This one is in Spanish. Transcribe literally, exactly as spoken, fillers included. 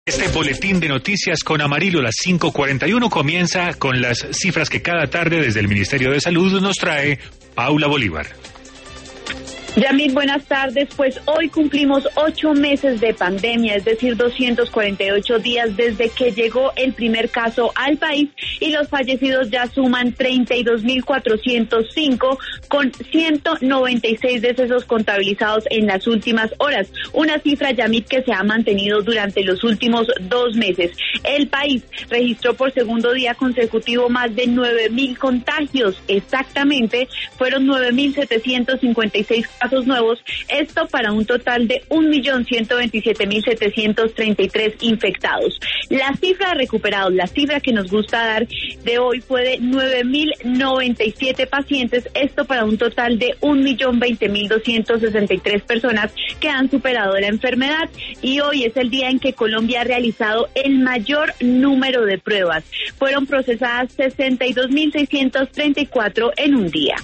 Este boletín de noticias con Amarillo, las cinco cuarenta y uno, comienza con las cifras que cada tarde desde el Ministerio de Salud nos trae Paula Bolívar. Yamil, buenas tardes. Pues hoy cumplimos ocho meses de pandemia, es decir, doscientos cuarenta y ocho días desde que llegó el primer caso al país, y los fallecidos ya suman treinta y dos mil cuatrocientos cinco, con ciento noventa y seis decesos contabilizados en las últimas horas. Una cifra, Yamil, que se ha mantenido durante los últimos dos meses. El país registró por segundo día consecutivo más de nueve mil contagios. Exactamente, fueron nueve mil setecientos cincuenta y seis casos nuevos, esto para un total de un millón ciento veintisiete mil setecientos treinta y tres infectados. La cifra de recuperados, la cifra que nos gusta dar de hoy, fue de nueve mil noventa y siete pacientes, esto para un total de un millón veinte mil doscientos sesenta y tres personas que han superado la enfermedad. Y hoy es el día en que Colombia ha realizado el mayor número de pruebas. Fueron procesadas sesenta y dos mil seiscientos treinta y cuatro en un día.